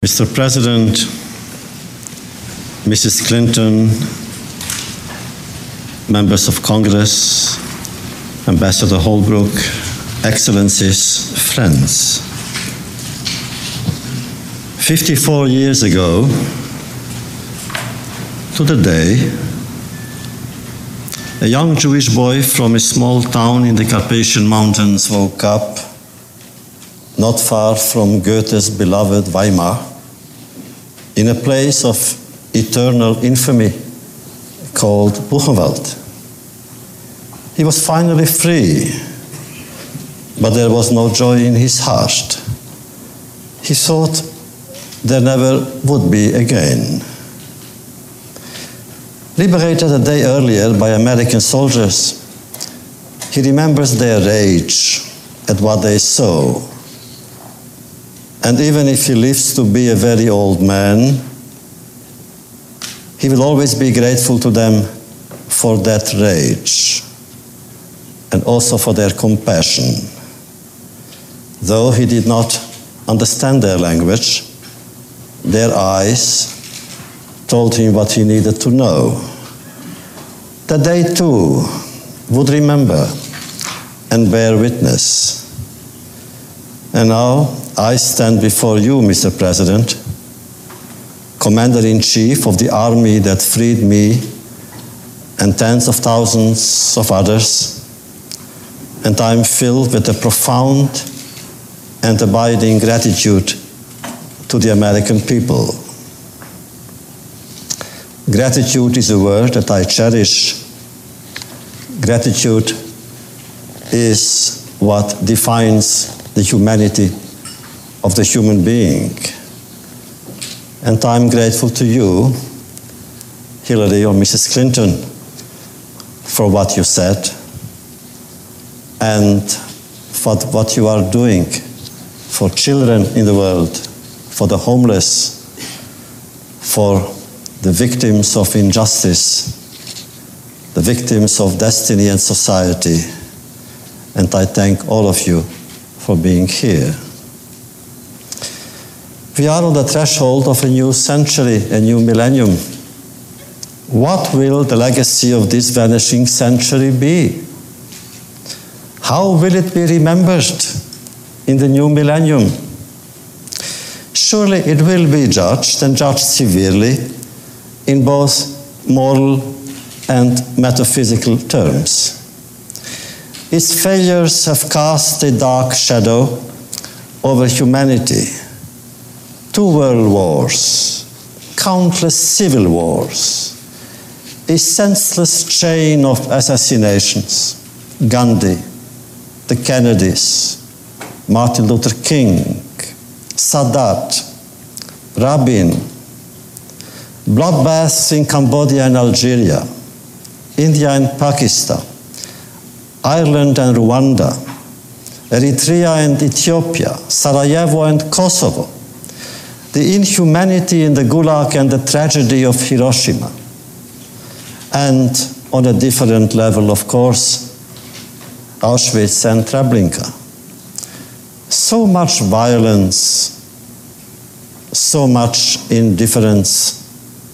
Mr. President, Mrs. Clinton, members of Congress, Ambassador Holbrooke, Excellencies, friends. 54 years ago, to the day, a young Jewish boy from a small town in the Carpathian Mountains woke up, not far from Goethe's beloved Weimar, in a place of eternal infamy called Buchenwald. He was finally free, but there was no joy in his heart. He thought there never would be again. Liberated a day earlier by American soldiers, he remembers their rage at what they saw. And even if he lives to be a very old man, he will always be grateful to them for that rage and also for their compassion. Though he did not understand their language, their eyes told him what he needed to know. That they too would remember and bear witness. And now I stand before you, Mr. President, Commander-in-Chief of the army that freed me and tens of thousands of others, and I am filled with a profound and abiding gratitude to the American people. Gratitude is a word that I cherish. Gratitude is what defines the humanity of the human being. And I'm grateful to you, Hillary or Mrs. Clinton, for what you said and for what you are doing for children in the world, for the homeless, for the victims of injustice, the victims of destiny and society. And I thank all of you for being here. We are on the threshold of a new century, a new millennium. What will the legacy of this vanishing century be? How will it be remembered in the new millennium? Surely it will be judged, and judged severely, in both moral and metaphysical terms. Its failures have cast a dark shadow over humanity. 2 world wars, countless civil wars, a senseless chain of assassinations, Gandhi, the Kennedys, Martin Luther King, Sadat, Rabin, bloodbaths in Cambodia and Algeria, India and Pakistan, Ireland and Rwanda, Eritrea and Ethiopia, Sarajevo and Kosovo, the inhumanity in the Gulag and the tragedy of Hiroshima. And on a different level, of course, Auschwitz and Treblinka. So much violence, so much indifference.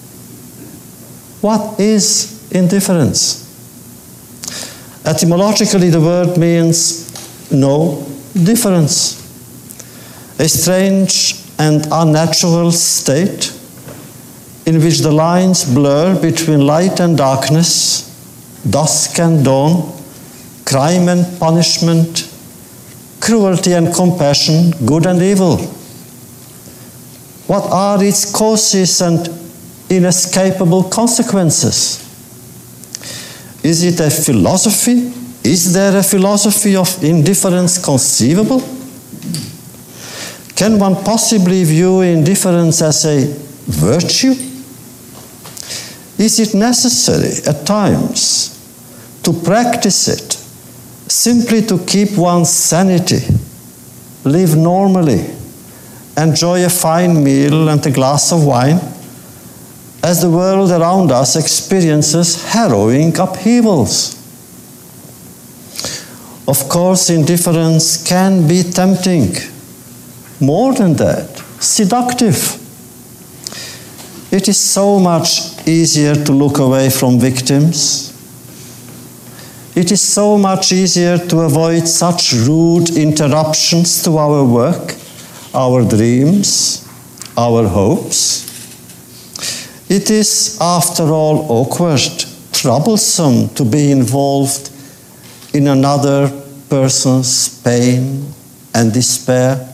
What is indifference? Etymologically, the word means no difference. A strange and unnatural state in which the lines blur between light and darkness, dusk and dawn, crime and punishment, cruelty and compassion, good and evil. What are its causes and inescapable consequences? Is it a philosophy? Is there a philosophy of indifference conceivable? Can one possibly view indifference as a virtue? Is it necessary at times to practice it simply to keep one's sanity, live normally, enjoy a fine meal and a glass of wine, as the world around us experiences harrowing upheavals? Of course, indifference can be tempting. More than that, seductive. It is so much easier to look away from victims. It is so much easier to avoid such rude interruptions to our work, our dreams, our hopes. It is, after all, awkward, troublesome to be involved in another person's pain and despair.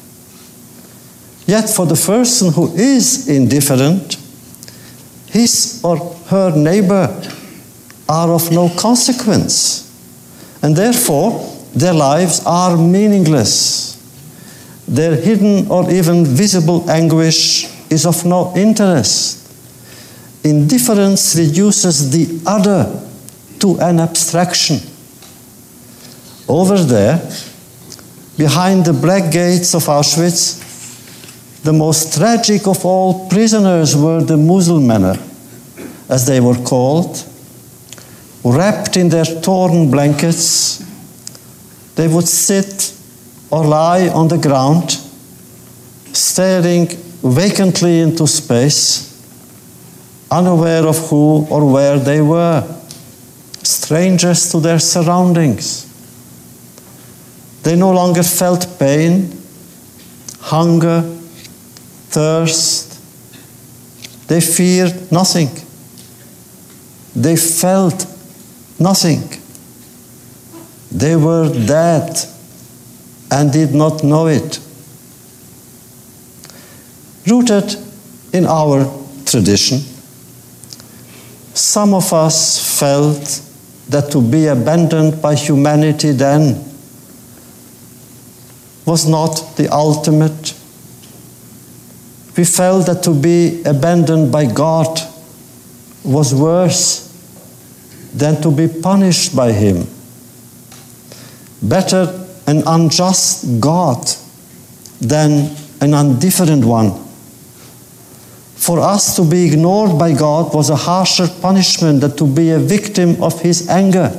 Yet for the person who is indifferent, his or her neighbor are of no consequence, and therefore their lives are meaningless. Their hidden or even visible anguish is of no interest. Indifference reduces the other to an abstraction. Over there, behind the black gates of Auschwitz, the most tragic of all prisoners were the Muselmänner, as they were called. Wrapped in their torn blankets, they would sit or lie on the ground, staring vacantly into space, unaware of who or where they were, strangers to their surroundings. They no longer felt pain, hunger, thirst. They feared nothing. They felt nothing. They were dead and did not know it. Rooted in our tradition, some of us felt that to be abandoned by humanity then was not the ultimate. We felt that to be abandoned by God was worse than to be punished by Him. Better an unjust God than an indifferent one. For us to be ignored by God was a harsher punishment than to be a victim of His anger.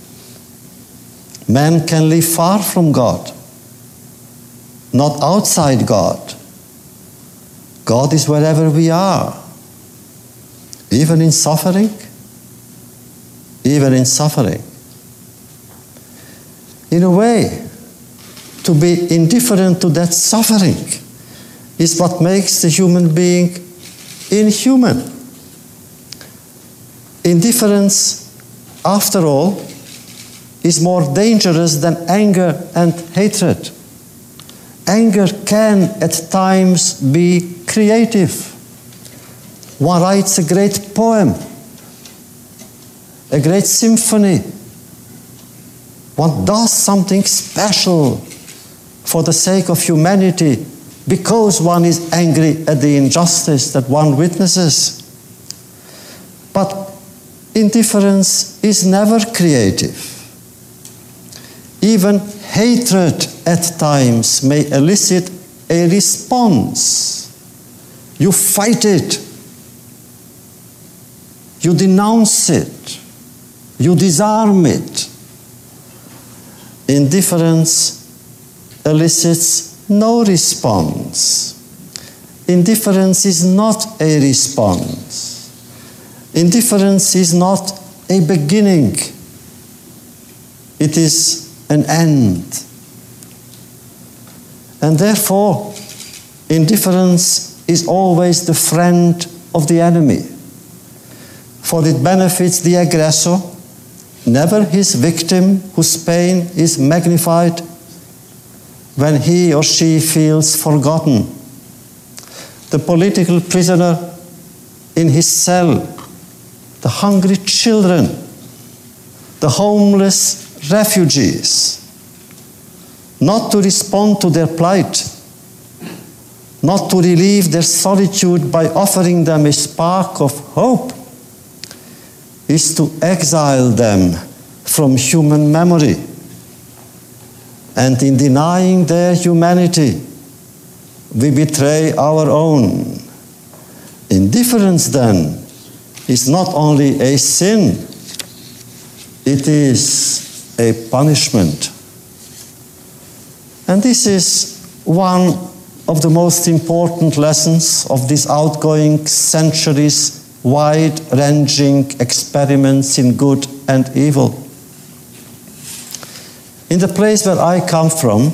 Man can live far from God, not outside God. God is wherever we are, even in suffering. Even in suffering. In a way, to be indifferent to that suffering is what makes the human being inhuman. Indifference, after all, is more dangerous than anger and hatred. Anger can at times be creative. One writes a great poem, a great symphony. One does something special for the sake of humanity because one is angry at the injustice that one witnesses. But indifference is never creative. Even hatred at times may elicit a response. You fight it. You denounce it. You disarm it. Indifference elicits no response. Indifference is not a response. Indifference is not a beginning. It is an end. And therefore, indifference is always the friend of the enemy. For it benefits the aggressor, never his victim whose pain is magnified when he or she feels forgotten. The political prisoner in his cell, the hungry children, the homeless refugees, not to respond to their plight, not to relieve their solitude by offering them a spark of hope, is to exile them from human memory. And in denying their humanity, we betray our own. Indifference, then, is not only a sin, it is a punishment. And this is one of the most important lessons of these outgoing centuries' wide-ranging experiments in good and evil. In the place where I come from,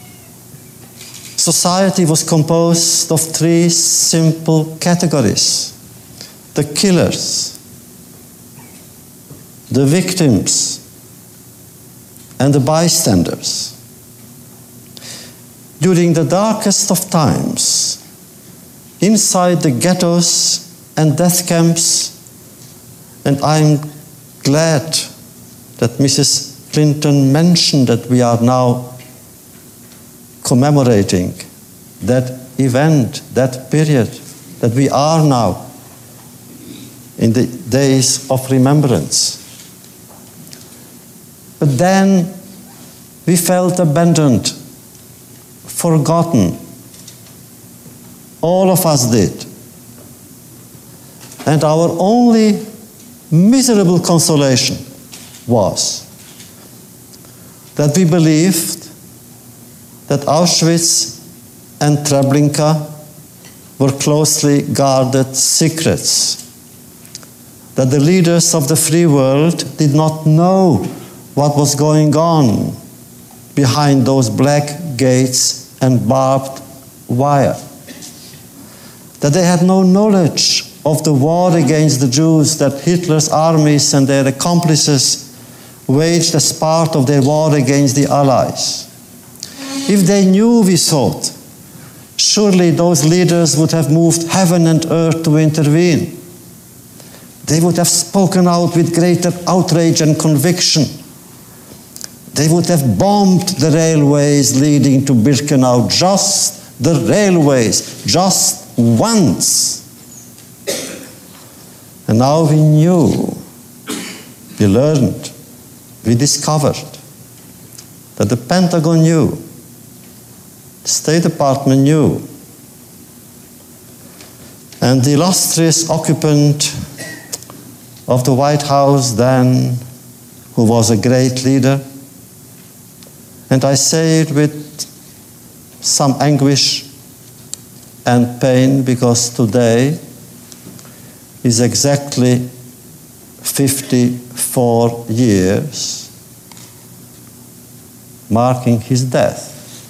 society was composed of three simple categories: the killers, the victims, and the bystanders. During the darkest of times, inside the ghettos and death camps, and I'm glad that Mrs. Clinton mentioned that we are now commemorating that event, that period, that we are now in the days of remembrance. But then we felt abandoned, forgotten. All of us did. And our only miserable consolation was that we believed that Auschwitz and Treblinka were closely guarded secrets, that the leaders of the free world did not know what was going on behind those black gates and barbed wire, that they had no knowledge of the war against the Jews that Hitler's armies and their accomplices waged as part of their war against the Allies. If they knew, we thought, surely those leaders would have moved heaven and earth to intervene. They would have spoken out with greater outrage and conviction. They would have bombed the railways leading to Birkenau, just the railways, just once. And now we knew, we learned, we discovered that the Pentagon knew, the State Department knew, and the illustrious occupant of the White House then, who was a great leader, and I say it with some anguish and pain because today is exactly 54 years marking his death.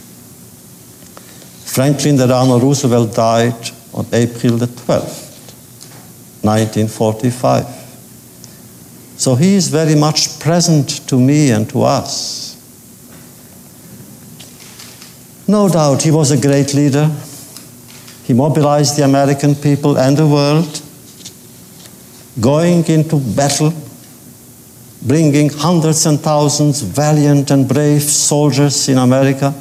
Franklin Delano Roosevelt died on April the 12th, 1945. So he is very much present to me and to us. No doubt he was a great leader. He mobilized the American people and the world, going into battle, bringing hundreds and thousands of valiant and brave soldiers in America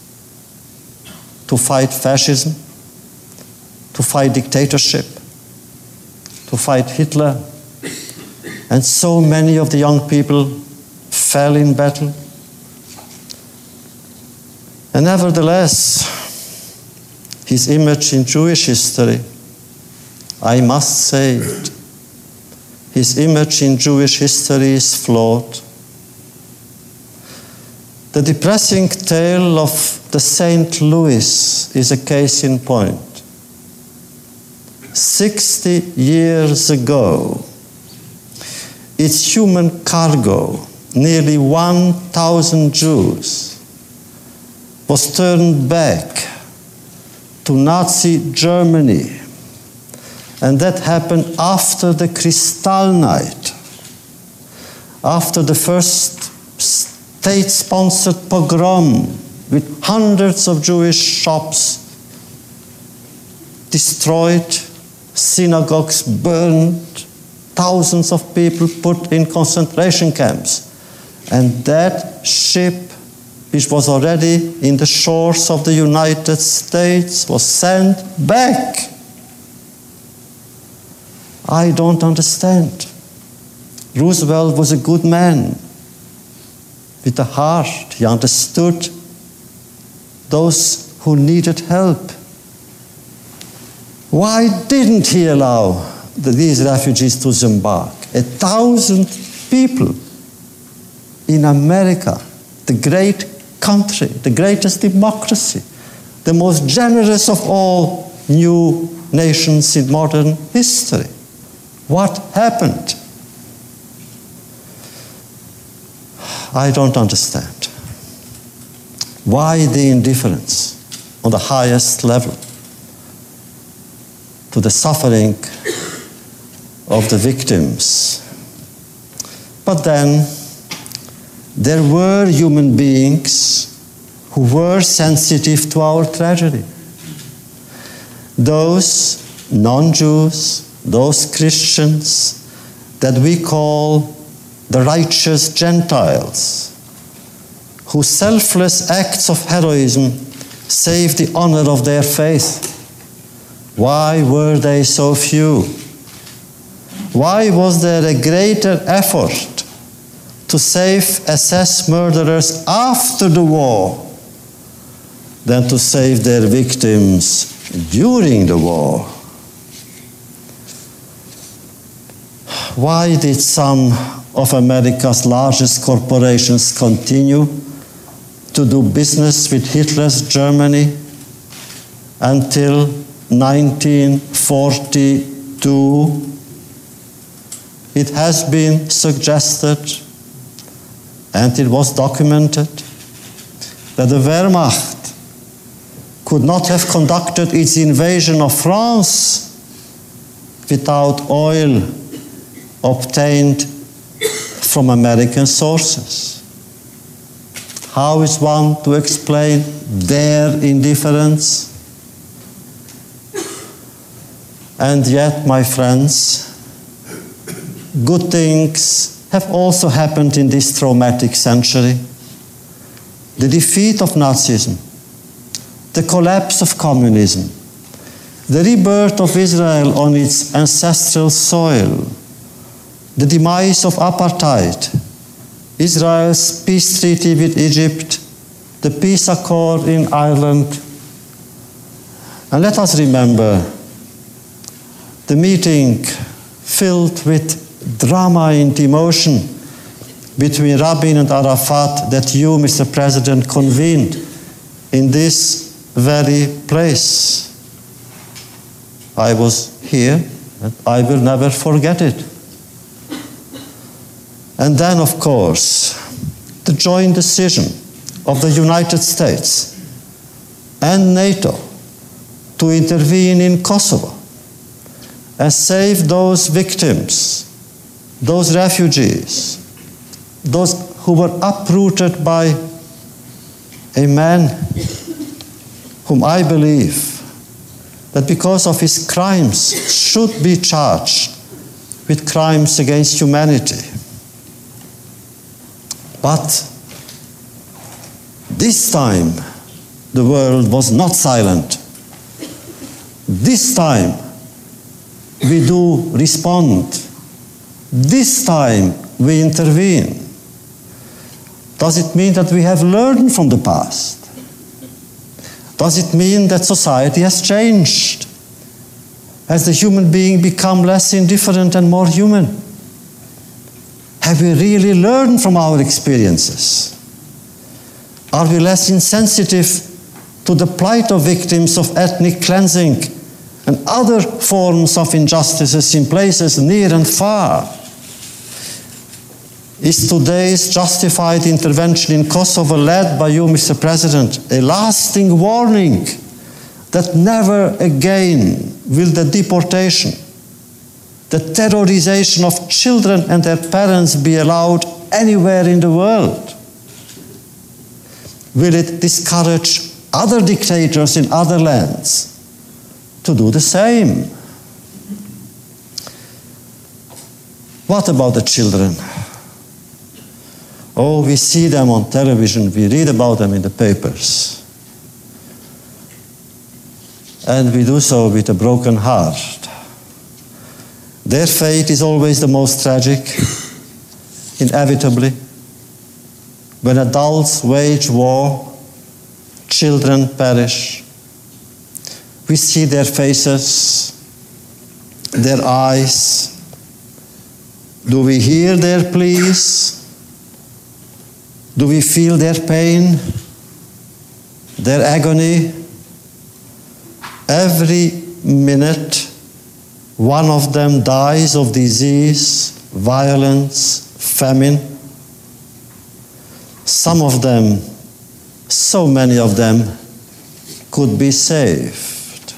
to fight fascism, to fight dictatorship, to fight Hitler. And so many of the young people fell in battle. And nevertheless, his image in Jewish history, I must say it, his image in Jewish history is flawed. The depressing tale of the St. Louis is a case in point. 60 years ago, its human cargo, nearly 1,000 Jews, was turned back to Nazi Germany. And that happened after the Kristallnacht, after the first state-sponsored pogrom with hundreds of Jewish shops destroyed, synagogues burned, thousands of people put in concentration camps. And that ship, which was already in the shores of the United States, was sent back. I don't understand. Roosevelt was a good man with a heart. He understood those who needed help. Why didn't he allow these refugees to disembark? 1,000 people in America, the great country, the greatest democracy, the most generous of all new nations in modern history. What happened? I don't understand. Why the indifference on the highest level to the suffering of the victims? But then there were human beings who were sensitive to our tragedy. Those non-Jews, those Christians that we call the righteous Gentiles, whose selfless acts of heroism saved the honor of their faith. Why were they so few? Why was there a greater effort to save SS murderers after the war than to save their victims during the war? Why did some of America's largest corporations continue to do business with Hitler's Germany until 1942? It has been suggested, and it was documented, that the Wehrmacht could not have conducted its invasion of France without oil obtained from American sources. How is one to explain their indifference? And yet, my friends, good things have also happened in this traumatic century. The defeat of Nazism, the collapse of communism, the rebirth of Israel on its ancestral soil, the demise of apartheid, Israel's peace treaty with Egypt, the peace accord in Ireland. And let us remember the meeting filled with drama and emotion between Rabin and Arafat that you, Mr. President, convened in this very place. I was here, and I will never forget it. And then, of course, the joint decision of the United States and NATO to intervene in Kosovo and save those victims, those refugees, those who were uprooted by a man whom I believe that because of his crimes should be charged with crimes against humanity. But this time the world was not silent. This time we do respond. This time we intervene. Does it mean that we have learned from the past? Does it mean that society has changed? Has the human being become less indifferent and more human? Have we really learned from our experiences? Are we less insensitive to the plight of victims of ethnic cleansing and other forms of injustices in places near and far? Is today's justified intervention in Kosovo, led by you, Mr. President, a lasting warning that never again will the deportation, the terrorization of children and their parents be allowed anywhere in the world? Will it discourage other dictators in other lands to do the same? What about the children? Oh, we see them on television, we read about them in the papers. And we do so with a broken heart. Their fate is always the most tragic, inevitably. When adults wage war, children perish. We see their faces, their eyes. Do we hear their pleas? Do we feel their pain, their agony? Every minute, one of them dies of disease, violence, famine. Some of them, so many of them, could be saved.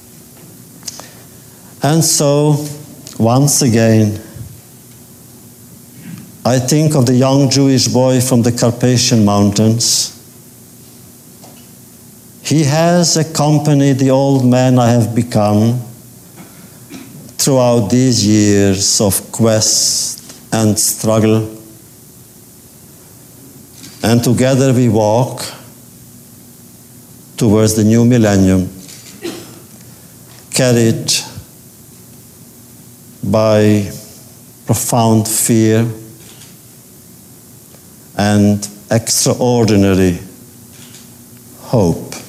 And so, once again, I think of the young Jewish boy from the Carpathian Mountains. He has accompanied the old man I have become throughout these years of quest and struggle. And together we walk towards the new millennium, carried by profound fear and extraordinary hope.